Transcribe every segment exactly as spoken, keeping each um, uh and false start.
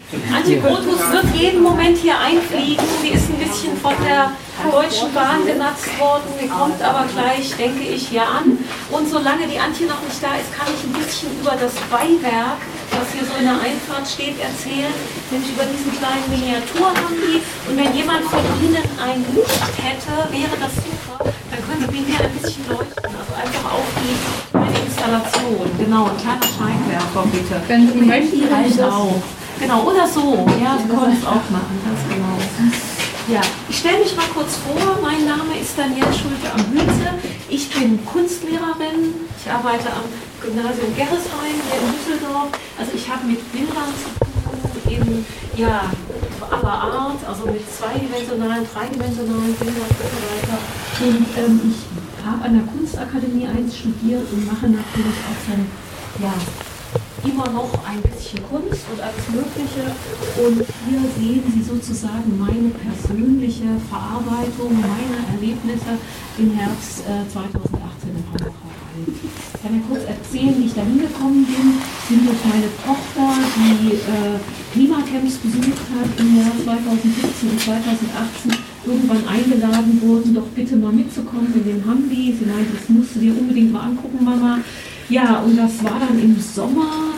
Antje Grotus wird jeden Moment hier einfliegen. Sie ist ein bisschen von der Deutschen Bahn genutzt worden. Sie kommt aber gleich, denke ich, hier an. Und solange die Antje noch nicht da ist, kann ich ein bisschen über das Beiwerk, das hier so in der Einfahrt steht, erzählen. Nämlich über diesen kleinen Miniaturhambi. Und wenn jemand von Ihnen ein Licht hätte, wäre das super. Dann können Sie mir hier ein bisschen leuchten. Also einfach auf die meine Installation. Genau, ein kleiner Scheinwerfer, bitte. Wenn Sie möchten, reicht auch. Genau, oder so. Ja, Sie können es auch machen, ganz genau. Ja, ich stelle mich mal kurz vor. Mein Name ist Danielle Schulte am Hülse. Ich bin Kunstlehrerin. Ich arbeite am Gymnasium Gerresheim hier in Düsseldorf. Also ich habe mit Bildern zu tun, eben, ja, aller Art, also mit zweidimensionalen, dreidimensionalen Bildern und so weiter. Und ähm, ich habe an der Kunstakademie eins studiert und mache natürlich auch dann, ja, immer noch ein bisschen Kunst und alles Mögliche. Und hier sehen Sie sozusagen meine persönliche Verarbeitung, meine Erlebnisse im Herbst äh, zweitausendachtzehn im Hambacher Wald. Ich kann ja kurz erzählen, wie ich da hingekommen bin. Ich bin durch meine Tochter, die äh, Klimacamps besucht hat im Jahr zweitausendsiebzehn und zweitausendachtzehn, irgendwann eingeladen worden, doch bitte mal mitzukommen in den Hambi. Sie meinte, das musst du dir unbedingt mal angucken, Mama. Ja, und das war dann im Sommer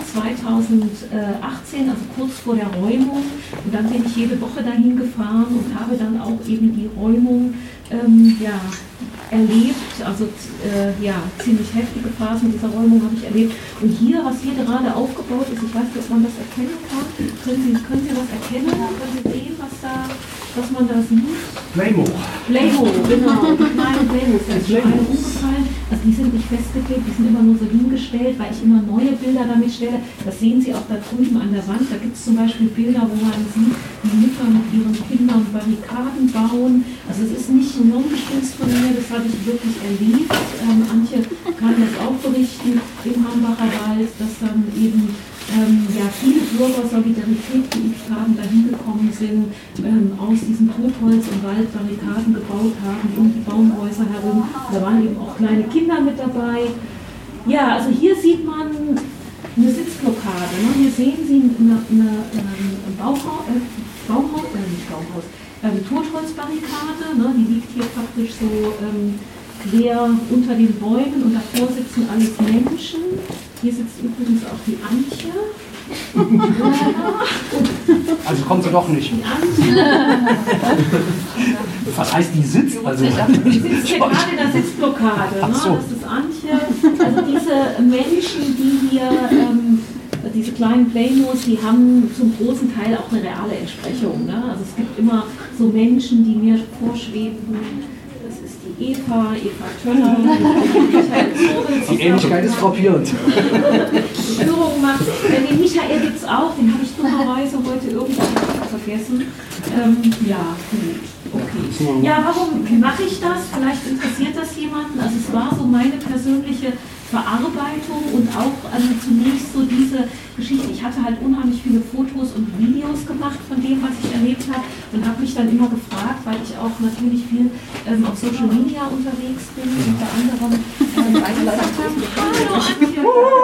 zweitausendachtzehn, also kurz vor der Räumung. Und dann bin ich jede Woche dahin gefahren und habe dann auch eben die Räumung ähm, ja, erlebt. Also äh, ja, ziemlich heftige Phasen dieser Räumung habe ich erlebt. Und hier, was hier gerade aufgebaut ist, ich weiß nicht, ob man das erkennen kann. Können Sie, können Sie das erkennen? Können Sie sehen, was da, was man da sieht? Playmo. Playmo, genau. Die kleinen Playmos, die sind alle umgefallen. Also die sind nicht festgeklebt, die sind immer nur so hingestellt, weil ich immer neue Bilder damit stelle. Das sehen Sie auch da drüben an der Wand. Da gibt es zum Beispiel Bilder, wo man sieht, wie Mütter mit ihren Kindern Barrikaden bauen. Also es ist nicht ein Hirngespinst von mir, das habe ich wirklich erlebt. Ähm, Antje kann das auch berichten im Hambacher Wald, dass dann eben ähm, ja, viele Bürger Solidarität geübt haben, dahin gekommen sind, ähm, aus diesem Totholz und Wald Barrikaden gebaut haben, um die Baumhäuser herum. Da waren eben auch kleine Kinder mit dabei. Ja, also hier sieht man eine Sitzblockade. Ne? Hier sehen Sie eine, eine, eine Bauhaus, äh, Baumhaus, äh, nicht Baumhaus, äh, Totholzbarrikade, ne? Die liegt hier praktisch so ähm, quer unter den Bäumen und davor sitzen alles Menschen. Hier sitzt übrigens auch die Antje. Also kommt sie doch nicht. Die Antje. Was heißt die sitzt? Also Die sitzt hier gerade in der Sitzblockade. Ne? So. Das ist Antje. Also diese Menschen, die hier, ähm, diese kleinen Playmos, die haben zum großen Teil auch eine reale Entsprechung. Ne? Also es gibt immer so Menschen, die mir vorschweben. Die Eva, Eva Töller, die Ähnlichkeit ist frappierend. Führung macht. Den Michael gibt es auch, den habe ich dummerweise heute irgendwo vergessen. Ähm, ja, gut. Okay. Ja, warum mache ich das? Vielleicht interessiert das jemanden. Also es war so meine persönliche Verarbeitung und auch also zunächst so diese Geschichte. Ich hatte halt unheimlich viele Fotos und Videos gemacht von dem, was ich erlebt habe und habe mich dann immer gefragt, weil ich auch natürlich viel ähm, auf Social Media unterwegs bin, unter anderem ähm, Hallo Antje!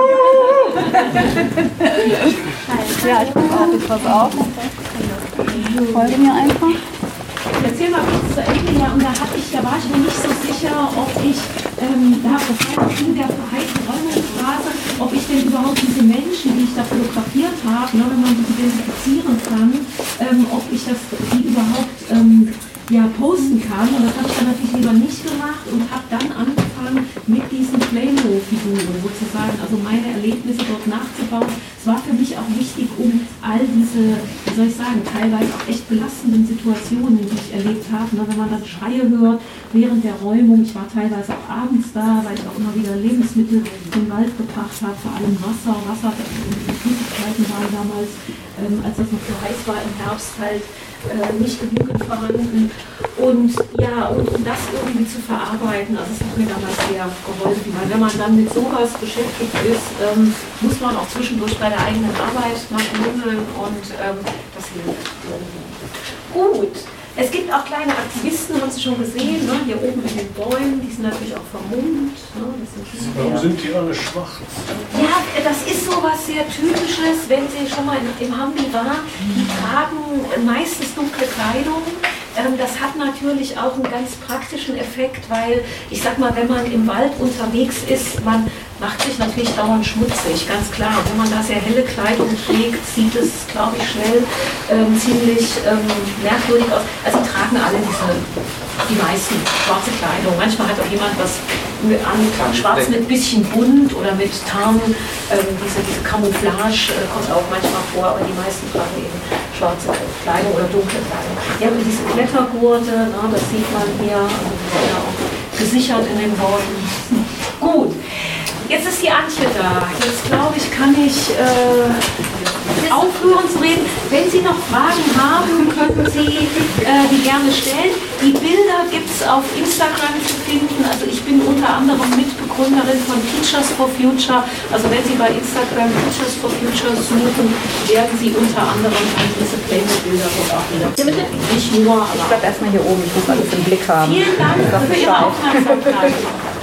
Ja, ich gucke auch jetzt was auf. Folge mir einfach. Ich erzähl mal kurz zu Ende, ja, und da, hab ich, da war ich mir nicht so sicher, ob ich, ähm, da das war in der verheizten Räumungsphase, ob ich denn überhaupt diese Menschen, die ich da fotografiert habe, ne, wenn man die identifizieren kann, ähm, ob ich das, die überhaupt ähm, ja, posten kann. Und das habe ich dann natürlich lieber nicht gemacht und habe dann angefangen mit diesen Playmo-Figuren sozusagen, also meine Erlebnisse dort nachzubauen. Es war für mich auch wichtig, um all diese, wie soll ich sagen, teilweise auch echt belastenden Situationen, die ich erlebt habe, ne, wenn man dann Schreie hört während der Räumung. Ich war teilweise auch abends da, weil ich auch immer wieder Lebensmittel im Wald gebracht habe, vor allem Wasser. Wasser und die Flüssigkeiten waren damals, ähm, als das noch so heiß war im Herbst, halt äh, nicht genügend vorhanden. Und ja, und um das irgendwie zu verarbeiten, also es hat mir damals sehr geholfen, weil wenn man dann mit sowas beschäftigt ist, ähm, muss man auch zwischendurch bei der eigenen Arbeit mal schmunzeln und ähm, das Gut. Es gibt auch kleine Aktivisten, haben Sie schon gesehen, ne? Hier oben in den Bäumen, die sind natürlich auch vermummt. Ne? Das sind Warum sind die alle schwach? Ja, das ist so was sehr Typisches, wenn Sie schon mal im Hambi waren, die tragen meistens dunkle Kleidung. Das hat natürlich auch einen ganz praktischen Effekt, weil ich sag mal, wenn man im Wald unterwegs ist, man macht sich natürlich dauernd schmutzig, ganz klar. Wenn man da sehr helle Kleidung trägt, sieht es, glaube ich, schnell ähm, ziemlich ähm, merkwürdig aus. Also die tragen alle diese, die meisten, schwarze Kleidung. Manchmal hat auch jemand was mit, an, schwarz mit bisschen bunt oder mit Tarn, ähm, diese, diese Camouflage äh, kommt auch manchmal vor, aber die meisten tragen eben schwarze Kleidung oder dunkle Kleidung. Ja, und diese Klettergurte, na, das sieht man hier, also die sind ja auch gesichert in den Bäumen. Gut, jetzt ist die Antje da. Jetzt glaube ich, kann ich äh, aufhören zu reden. Wenn Sie noch Fragen haben, könnten Sie äh, die gerne stellen. Die Bilder gibt es auf Instagram zu finden. Also ich bin unter anderem Mitbegründerin von Teachers for Future. Also wenn Sie bei Instagram Teachers for Future suchen, werden Sie unter anderem an diese Playmobil-Bilder auch wieder. Nicht nur, aber Ich bleib erstmal hier oben, ich muss alles im Blick haben. vielen Dank für Ihre Aufmerksamkeit.